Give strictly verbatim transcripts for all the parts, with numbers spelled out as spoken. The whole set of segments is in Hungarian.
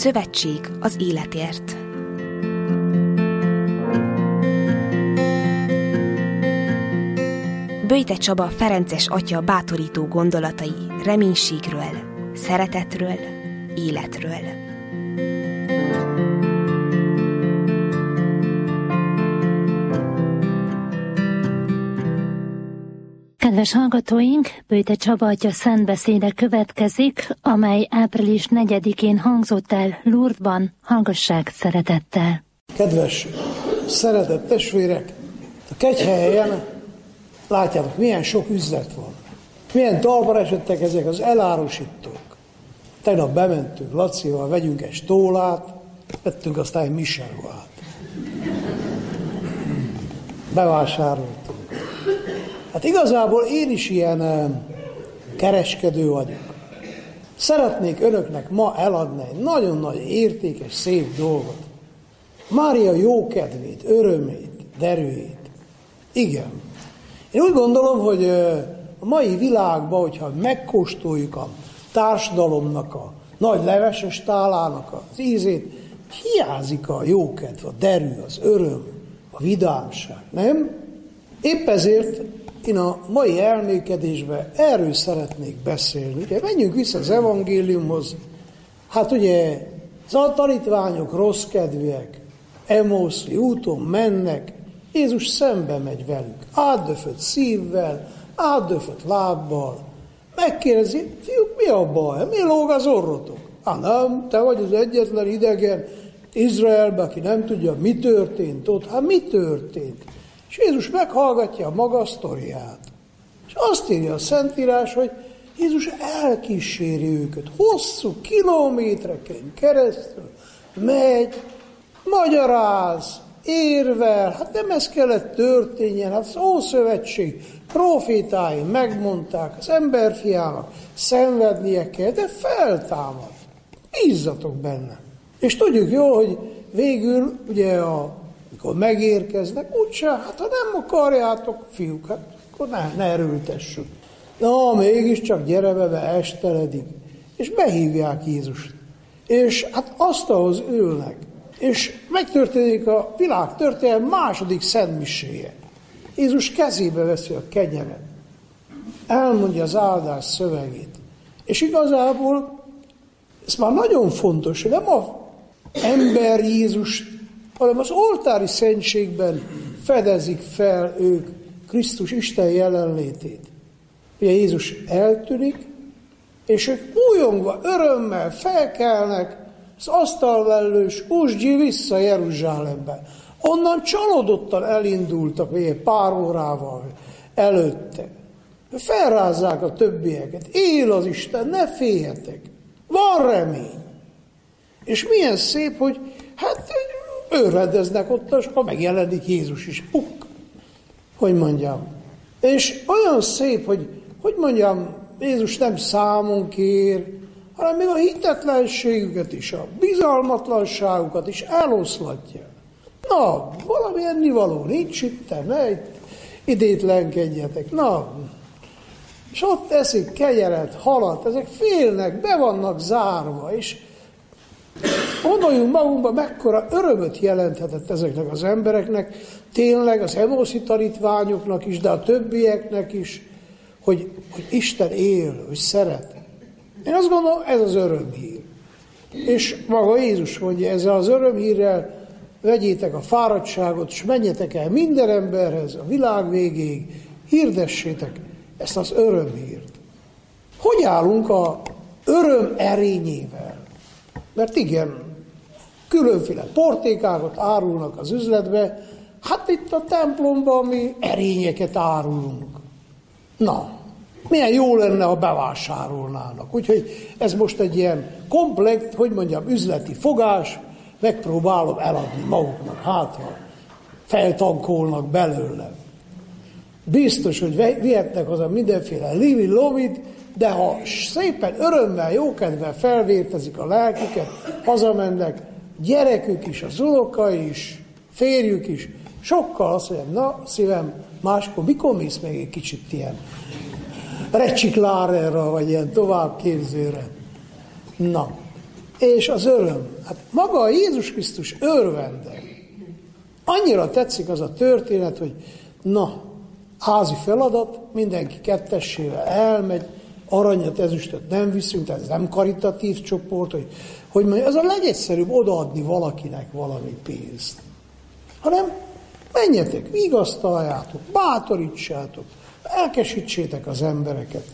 Szövetség az életért. Böjte Csaba ferences atya bátorító gondolatai reménységről, szeretetről, életről. Kedves hallgatóink, Böjte Csaba atya szentbeszéde következik, amely április negyedikén hangzott el Lourdesban. Hallgassák szeretettel! Kedves szeretett testvérek, a Kegyhelyen látjátok, milyen sok üzlet van. Milyen talpra esettek ezek az elárusítók. Tegnap bementünk Lacival, vegyünk egy stólát, vettünk aztán egy Michelin-ruhát. Bevásároltunk. Hát igazából én is ilyen kereskedő vagyok. Szeretnék önöknek ma eladni egy nagyon nagy értékes, szép dolgot. Mária jókedvét, örömét, derűjét. Igen. Én úgy gondolom, hogy a mai világban, hogyha megkóstoljuk a társadalomnak a nagy leveses tálának az ízét, hiányzik a jókedv, a derű, az öröm, a vidámság, nem? Épp ezért én a mai elmékedésben erről szeretnék beszélni. Ugye menjünk vissza az evangéliumhoz. Hát ugye az tanítványok rossz kedvűek, Emauszi úton mennek, Jézus szembe megy velük, átdöfött szívvel, átdöfött lábbal. Megkérdezi, fiúk, mi a baj? Mi lóg az orrotok? Hát nem, te vagy az egyetlen idegen Izraelben, aki nem tudja, mi történt ott. Hát mi történt? És Jézus meghallgatja a maga sztoriát. És azt írja a Szentírás, hogy Jézus elkíséri őket. Hosszú kilométereken keresztül megy, magyaráz, érvel. Hát nem ez kellett történjen. Hát az Ószövetség profétái megmondták, az emberfiának szenvednie kell, de feltámad. Bízzatok benne. És tudjuk jól, hogy végül ugye a amikor megérkeznek, úgyse, hát ha nem akarjátok, fiúk, hát akkor ne, ne erőltessük. Na, mégiscsak gyere be, be esteledik. És behívják Jézust. És hát asztalhoz ülnek. És megtörténik a világ történelem második szentmiséje. Jézus kezébe veszi a kenyeret. Elmondja az áldás szövegét. És igazából ez már nagyon fontos, hogy nem az ember Jézust, hanem az oltári szentségben fedezik fel ők Krisztus Isten jelenlétét. Ugye Jézus eltűnik, és ők újongva, örömmel felkelnek, az asztalvellős Usgyi vissza Jeruzsálembe. Onnan csalódottan elindultak ugye, pár órával előtte. Felrázzák a többieket. Él az Isten, ne féljetek. Van remény. És milyen szép, hogy hát őrvedeznek ott, és akkor megjelenik Jézus is. Puk! Hogy mondjam. És olyan szép, hogy, hogy mondjam, Jézus nem számon kér, hanem még a hitetlenségüket is, a bizalmatlanságukat is eloszlatja. Na, valami ennivaló nincs itt, te ne idétlenkedjetek. Na, és ott eszik kenyeret, halat, ezek félnek, be vannak zárva, és gondoljunk magunkba, mekkora örömöt jelenthetett ezeknek az embereknek, tényleg az Emauszi tanítványoknak is, de a többieknek is, hogy, hogy Isten él, hogy szeret. Én azt gondolom, ez az örömhír. És maga Jézus mondja, ezzel az örömhírrel vegyétek a fáradtságot, és menjetek el minden emberhez a világ végéig, hirdessétek ezt az örömhírt. Hogy állunk a öröm erényével? Mert igen, különféle portékákat árulnak az üzletbe, hát itt a templomban mi erényeket árulunk. Na, milyen jó lenne, ha bevásárolnának. Úgyhogy ez most egy ilyen komplekt, hogy mondjam, üzleti fogás, megpróbálom eladni maguknak, hát ha feltankolnak belőle. Biztos, hogy vihetnek haza mindenféle livi-lovit, de ha szépen örömmel, jókedvel felvértezik a lelküket, hazamennek, gyerekük is, az unokai is, férjük is, sokkal azt mondják, na szívem, máskor mikor mész még egy kicsit ilyen recsiklárára, vagy ilyen továbbképzőre. Na, és az öröm. Hát maga a Jézus Krisztus örvende. Annyira tetszik az a történet, hogy na, házi feladat, mindenki kettessével elmegy, aranyat, ezüstöt nem viszünk, tehát ez nem karitatív csoport, hogy, hogy mondja, az a legegyszerűbb odaadni valakinek valami pénzt. Hanem menjetek, vigasztaljátok, bátorítsátok, elkesítsétek az embereket.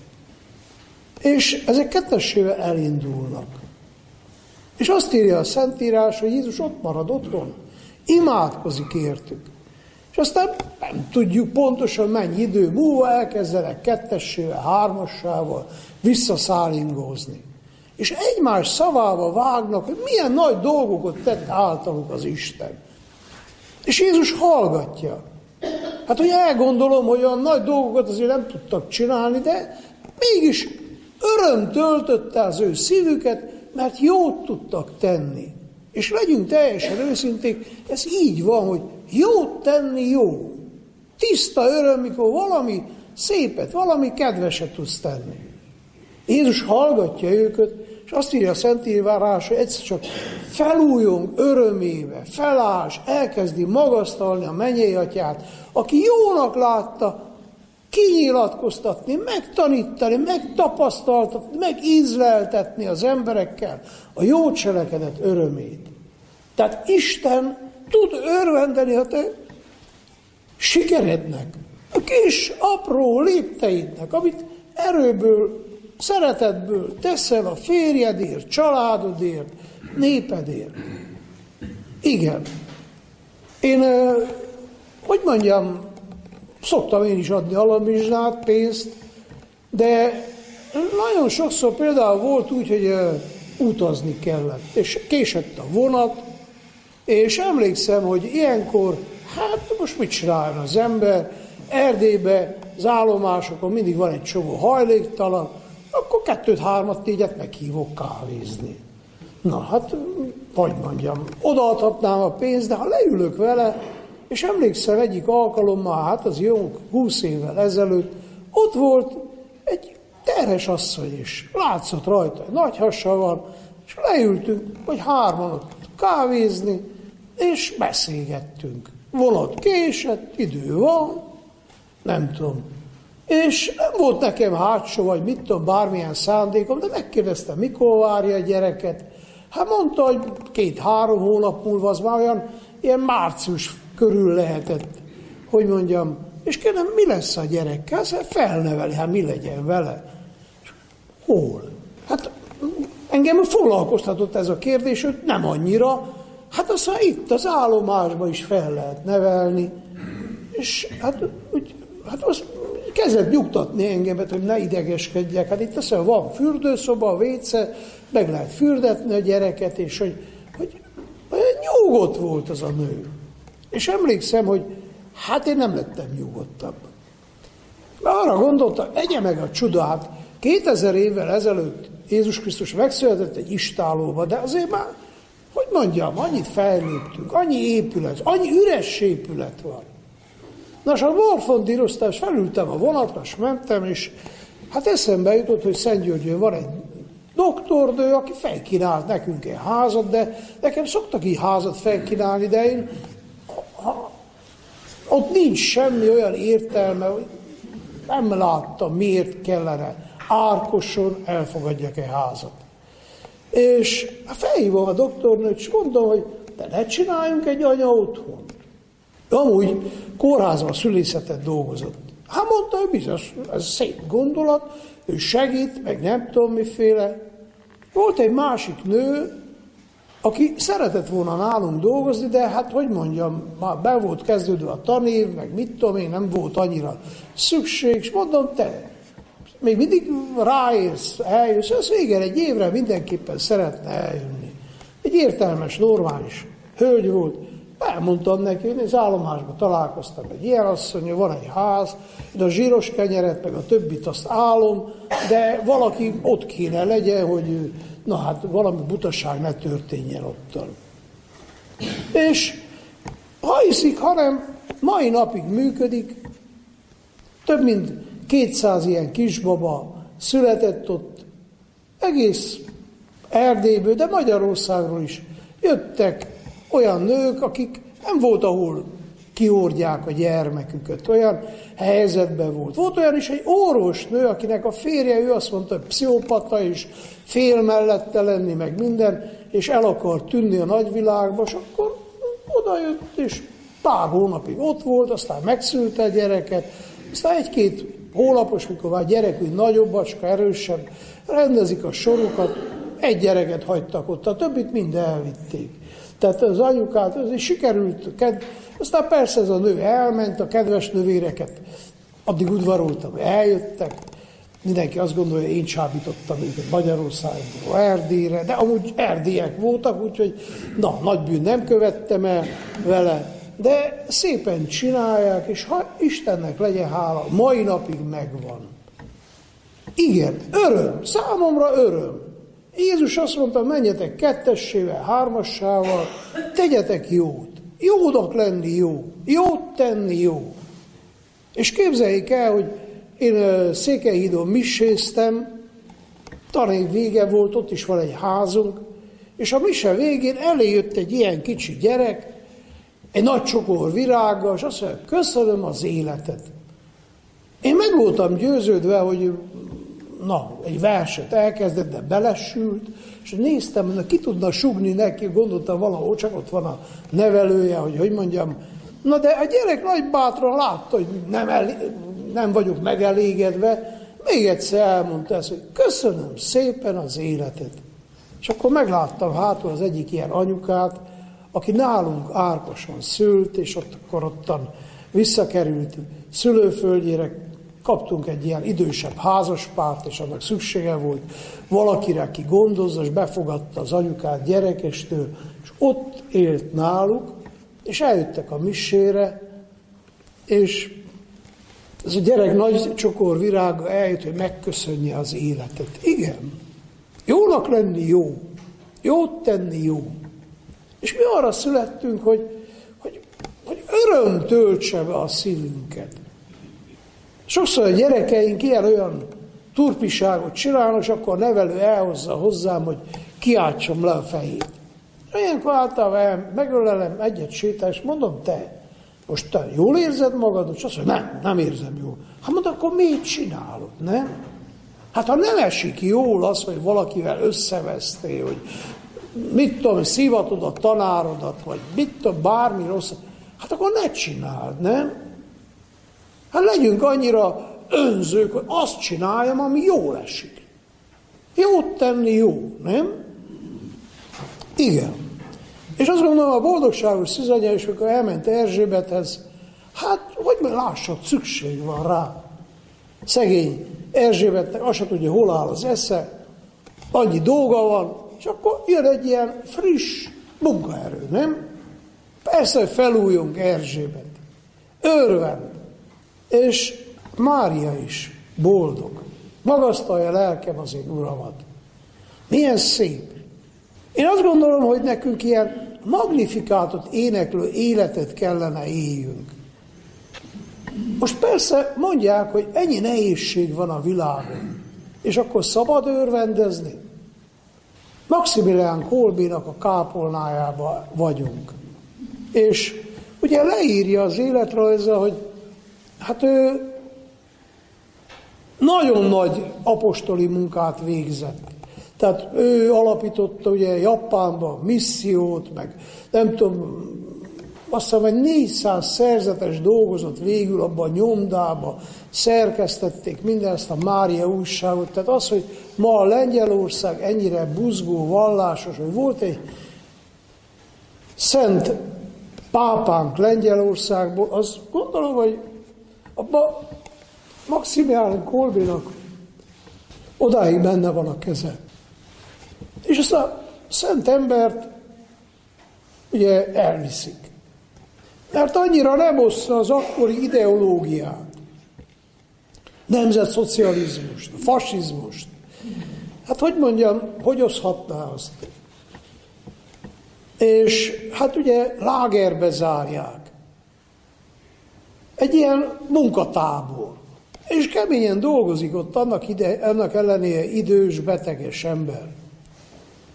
És ezek kettessével elindulnak. És azt írja a Szentírás, hogy Jézus ott marad otthon, imádkozik értük. És aztán nem tudjuk pontosan mennyi idő múlva elkezdenek kettessével, hármassával visszaszállingózni. És egymás szavába vágnak, hogy milyen nagy dolgokat tett általuk az Isten. És Jézus hallgatja. Hát, hogy elgondolom, hogy olyan nagy dolgokat azért nem tudtak csinálni, de mégis öröm töltötte az ő szívüket, mert jót tudtak tenni. És legyünk teljesen őszinték, ez így van, hogy jót tenni jó. Tiszta öröm, mikor valami szépet, valami kedveset tudsz tenni. Jézus hallgatja őket, és azt írja a Szentírás, hogy egyszer csak felújjong örömébe, felállás, elkezdi magasztalni a mennyei atyát, aki jónak látta, kinyilatkoztatni, megtanítani, megtapasztaltatni, megízleltetni az emberekkel a jó cselekedet örömét. Tehát Isten tud örvendeni a te sikerednek, a kis apró lépteidnek, amit erőből, szeretetből teszel a férjedért, családodért, népedért. Igen. Én, hogy mondjam, szoktam én is adni alamizsnát, pénzt, de nagyon sokszor például volt úgy, hogy utazni kellett, és késett a vonat, és emlékszem, hogy ilyenkor, hát most mit csináljon az ember, Erdélyben, az állomásokon mindig van egy csomó hajléktalan, akkor kettőt, hármat, négyet meghívok kávézni. Na hát, vagy mondjam, odaadhatnám a pénzt, de ha leülök vele, és emlékszem egyik alkalommal, hát az jó húsz évvel ezelőtt, ott volt egy terhes asszony is, látszott rajta, nagy hasa van, és leültünk, hogy hárman ott kávézni, és beszélgettünk. Vonat késett, idő van, nem tudom. És nem volt nekem hátsó, vagy mit tudom, bármilyen szándékom, de megkérdeztem, mikor várja a gyereket. Hát mondta, hogy két-három hónap múlva, az már olyan ilyen március körül lehetett, hogy mondjam, és kérdem, mi lesz a gyerekkel? Hát felneveli, hát mi legyen vele? Hol? Hát engem foglalkoztatott ez a kérdés, hogy nem annyira, hát aztán itt az állomásban is fel lehet nevelni, és hát, úgy, hát azt kezdett nyugtatni engemet, hogy ne idegeskedjek. Hát itt aztán van fürdőszoba, vécé, meg lehet fürdetni a gyereket, és hogy, hogy nyugodt volt az a nő. És emlékszem, hogy hát én nem lettem nyugodtabb. Mert arra gondoltam, egye meg a csodát, kétezer évvel ezelőtt Jézus Krisztus megszületett egy istállóba, de azért már, hogy mondjam, annyit fejlődtünk, annyi épület, annyi üres épület van. Na, és a morfondíroztás, felültem a vonatra, és mentem, és hát eszembe jutott, hogy Szentgyörgyön van egy doktordő, aki felkínált nekünk egy házat, de nekem szoktak így házat felkínálni, de én ha, ott nincs semmi olyan értelme, hogy nem láttam, miért kellene árkoson elfogadjak egy házat. És felhívom a doktornőt, és mondom, hogy de ne csináljunk egy anya otthon. Amúgy kórházban szülészetet dolgozott. Hát mondta, hogy biztos, ez szép gondolat, ő segít, meg nem tudom miféle. Volt egy másik nő, aki szeretett volna nálunk dolgozni, de hát, hogy mondjam, már be volt kezdődő a tanév, meg mit tudom én, nem volt annyira szükség, és mondom, te még mindig ráérsz, eljössz, az végén egy évre mindenképpen szeretne eljönni. Egy értelmes, normális hölgy volt. Elmondtam neki, hogy az állomásban találkoztam egy ilyen asszony, van egy ház, de a zsíros kenyeret, meg a többit azt állom, de valaki ott kéne legyen, hogy na hát valami butaság ne történjen ottan. És ha hiszik, hanem mai napig működik, több mint kétszáz ilyen kisbaba született ott, egész Erdélyből, de Magyarországról is jöttek olyan nők, akik nem volt, ahol kihordják a gyermeküket, olyan helyzetben volt. Volt olyan is egy orvosnő, akinek a férje, ő azt mondta, hogy pszichopata, és fél mellette lenni, meg minden, és el akar tűnni a nagyvilágba, és akkor odajött, és pár hónapig ott volt, aztán megszülte a gyereket, aztán egy-két hónapos, mikor már gyerek úgy nagyobb, acska, erősebb, rendezik a sorokat, egy gyereket hagytak ott, a többit mind elvitték. Tehát az anyukát, az is sikerült, aztán persze ez a nő elment, a kedves nővéreket, addig udvaroltam, eljöttek, mindenki azt gondolja, én csábítottam őket Magyarországról, Erdélyre, de amúgy erdélyek voltak, úgyhogy na, nagy bűn nem követtem el vele, de szépen csinálják, és ha Istennek legyen hála, mai napig megvan. Igen, öröm, számomra öröm. Jézus azt mondta, menjetek kettessével, hármassával, tegyetek jót. Jónak lenni jó, jót tenni jó. És képzeljék el, hogy én Székelyhídon miséztem, tanév vége volt, ott is van egy házunk, és a mise végén elé jött egy ilyen kicsi gyerek, egy nagy csokor virággal, és azt mondja, köszönöm az életet. Én meg voltam győződve, hogy na, egy verset elkezdett, de belesült, és néztem, hogy ki tudna sugni neki, gondoltam valahol, csak ott van a nevelője, hogy hogy mondjam. Na de a gyerek nagy bátran látta, hogy nem, el, nem vagyok megelégedve, még egyszer elmondta ezt, hogy köszönöm szépen az életet. És akkor megláttam hátul az egyik ilyen anyukát, aki nálunk Árpason szült, és ott akkor ottan visszakerült szülőföldjére, kaptunk egy ilyen idősebb házaspárt, és annak szüksége volt valakire, aki gondozza, és befogadta az anyukát gyerekestől, és ott élt náluk, és eljöttek a misére, és ez a gyerek nagy csokor virága eljött, hogy megköszönje az életet. Igen, jónak lenni jó, jót tenni jó. És mi arra születtünk, hogy, hogy, hogy öröm töltse be a szívünket. Sokszor a gyerekeink ilyen-olyan turpiságot csinálnak, és akkor a nevelő elhozza hozzám, hogy kiáltsam le a fejét. Ilyenkor általában megölelem, egyet sétál, és mondom, te, most te jól érzed magad? És azt mondja, nem, nem érzem jól. Hát mondom, akkor miért csinálod, nem? Hát ha nem esik jól az, hogy valakivel összevesztél, hogy mit tudom, szívatod a tanárodat, vagy mit tudom, bármi rossz, hát akkor ne csináld, nem? Hát legyünk annyira önzők, hogy azt csináljam, ami jól esik. Jót tenni jó, nem? Igen. És azt gondolom, a boldogságos szűzanya is, amikor elment Erzsébethez, hát, hogy már lássad, szükség van rá. Szegény Erzsébetnek azt se tudja, hol áll az esze, annyi dolga van, és akkor jön egy ilyen friss munkaerő, nem? Persze, hogy felújjunk Erzsébet. Örvend. És Mária is boldog. Magasztalja lelkem az én Uramat. Milyen szép. Én azt gondolom, hogy nekünk ilyen magnifikátot éneklő életet kellene éljünk. Most persze mondják, hogy ennyi nehézség van a világon, és akkor szabad örvendezni. Maximilián Kolbénak a kápolnájában vagyunk. És ugye leírja az életrajza, hogy hát ő nagyon nagy apostoli munkát végzett. Tehát ő alapította ugye Japánban missziót, meg nem tudom, azt hiszem, hogy négyszáz szerzetes dolgozott végül abban a nyomdába, szerkesztették mindezt a Mária újságot. Tehát az, hogy ma a Lengyelország ennyire buzgó, vallásos, hogy volt egy szent pápánk Lengyelországból, azt gondolom, hogy abban Maximilián Kolbénak odáig benne van a keze. És azt a szent embert ugye elviszik. Mert annyira nem oszta az akkori ideológiát, nemzetszocializmust, fasizmust. Hát hogy mondjam, hogy oszhatná azt? És hát ugye lágerbe zárják. Egy ilyen munkatábor. És keményen dolgozik ott annak, ide, annak ellenére idős, beteges ember.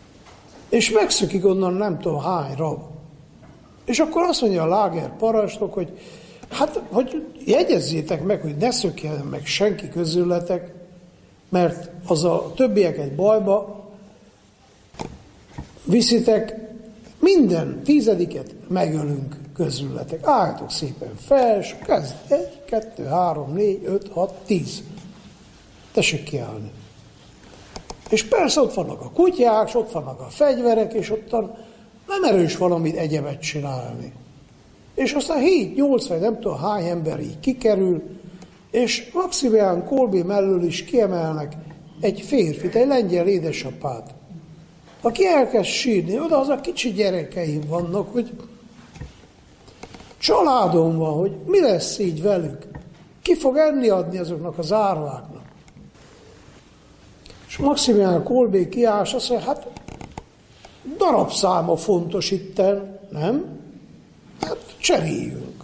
és megszökik onnan nem tudom hány rab. És akkor azt mondja a láger parancsnok, hogy hát, hogy jegyezzétek meg, hogy ne szökjen meg senki közületek, mert az a többieket bajba viszitek, minden tizediket megölünk közületek. Álljatok szépen fel, és kezd. Egy, kettő, három, négy, öt, hat, tíz. Tessék kiállni. És persze ott vannak a kutyák, és ott vannak a fegyverek, és ott nem erős valamit egyebet csinálni. És aztán hét, nyolc, vagy nem tudom hány ember így kikerül, és Maximilián Kolbe mellől is kiemelnek egy férfit, egy lengyel édesapát, aki elkezd sírni. Oda az a kicsi gyerekeim vannak, hogy családom van, hogy mi lesz így velük. Ki fog enni adni azoknak az árváknak. És Maximilián Kolbe kiáll, és azt mondja, hát darabszáma fontos itten, nem? Hát cseréljünk.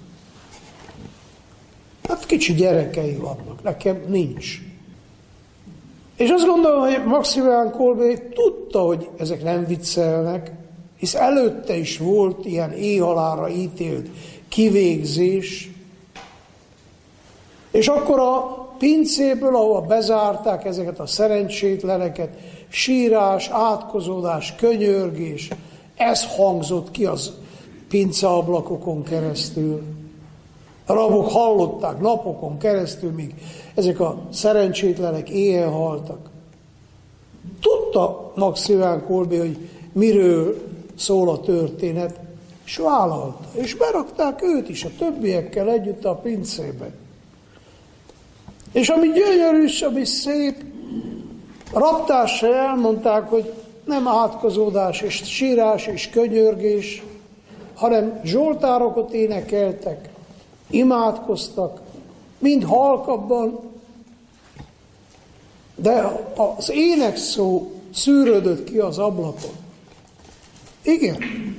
Hát kicsi gyerekei vannak, nekem nincs. És azt gondolom, hogy Maximilián Kolbe tudta, hogy ezek nem viccelnek, hisz előtte is volt ilyen éhhalálra ítélt kivégzés, és akkor a pincéből, ahol bezárták ezeket a szerencsétleneket, sírás, átkozódás, könyörgés, ez hangzott ki az pinceablakokon keresztül. A rabok hallották napokon keresztül, míg ezek a szerencsétlenek éhen haltak. Tudta Maximilián Kolbe, hogy miről szól a történet, és vállalta. És berakták őt is, a többiekkel együtt a pincébe. És ami gyönyörű, ami szép, raptársai elmondták, hogy nem átkozódás és sírás és könyörgés, hanem zsoltárokat énekeltek, imádkoztak, mind halkabban, de az énekszó szűrődött ki az ablakon. Igen,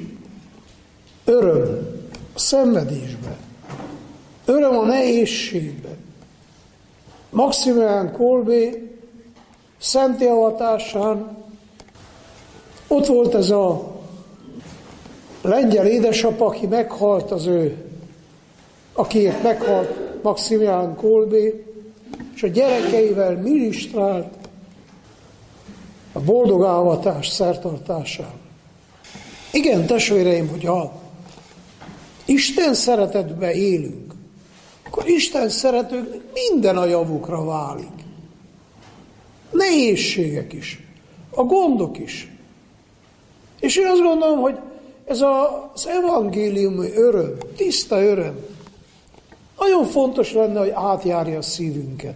öröm a szenvedésben, öröm a nehézségben. Maximilián Kolbe szenti avatásán ott volt ez a lengyel édesapa, aki meghalt az ő, akiért meghalt Maximilián Kolbe, és a gyerekeivel ministrált a boldog avatás szertartásán. Igen, testvéreim, hogyha Isten szeretetben élünk, akkor Isten szeretőknek minden a javukra válik. Nehézségek is, a gondok is. És én azt gondolom, hogy ez az evangéliumi öröm, tiszta öröm, nagyon fontos lenne, hogy átjárja a szívünket.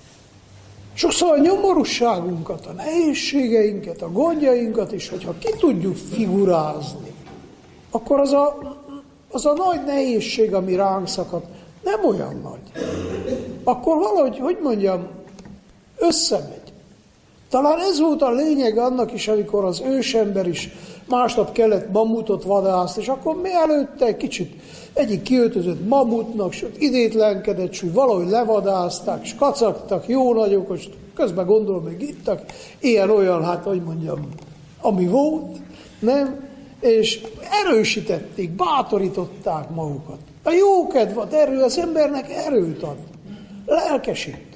Sokszor a nyomorúságunkat, a nehézségeinket, a gondjainkat is, hogyha ki tudjuk figurázni, akkor az a, az a nagy nehézség, ami ránk szakad, nem olyan nagy. Akkor valahogy, hogy mondjam, összemegy. Talán ez volt a lényeg annak is, amikor az ősember is másnap kellett mamutot vadászni, és akkor mi előtte egy kicsit egyik kiöltözött mamutnak, és idétlenkedett, és úgy valahogy levadázták, és kacagtak, jó nagyok, és közben gondolom, hogy ittak, ilyen-olyan, hát hogy mondjam, ami volt, nem? És erősítették, bátorították magukat. A jókedv, az erő az embernek erőt ad, lelkesít.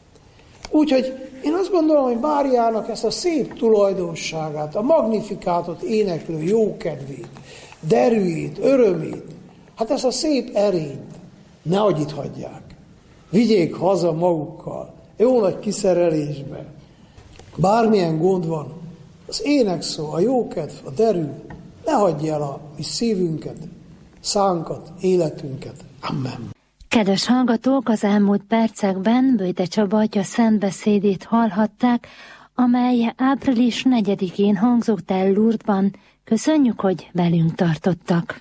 Úgyhogy én azt gondolom, hogy Máriának ezt a szép tulajdonságát, a magnifikátot éneklő jókedvét, derűjét, örömét, hát ezt a szép erényt nehogy itt hagyják. Vigyék haza magukkal, jó nagy kiszerelésbe. Bármilyen gond van, az énekszó, a jókedv, a derű, ne hagyja el a mi szívünket, szánkat, életünket. Amen. Kedves hallgatók, az elmúlt percekben Böjte Csaba atya szentbeszédét hallhatták, amely április negyedikén hangzott el Lourdesban. Köszönjük, hogy velünk tartottak.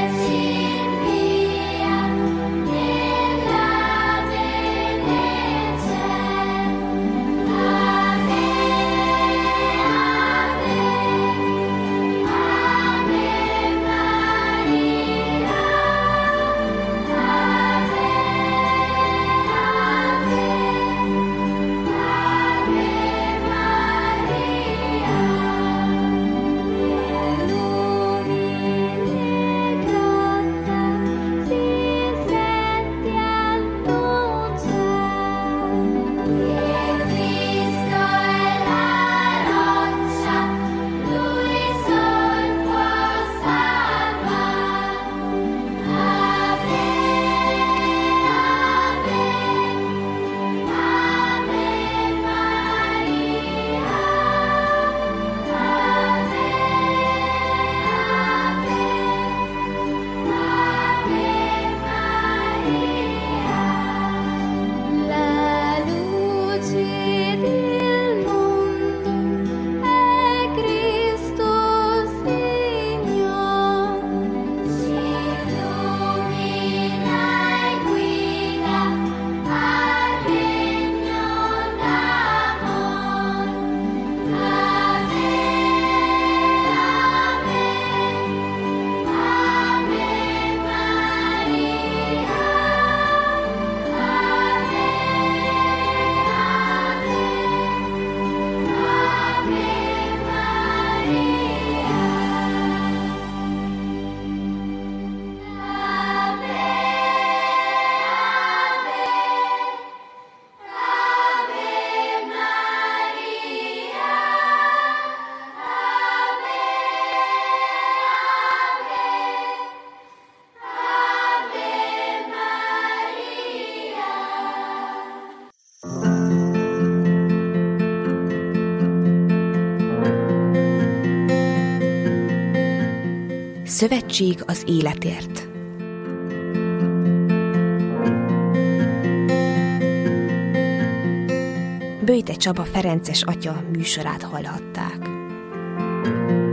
Yeah. Szövetség az életért. Böjte Csaba ferences atya műsorát hallhatták.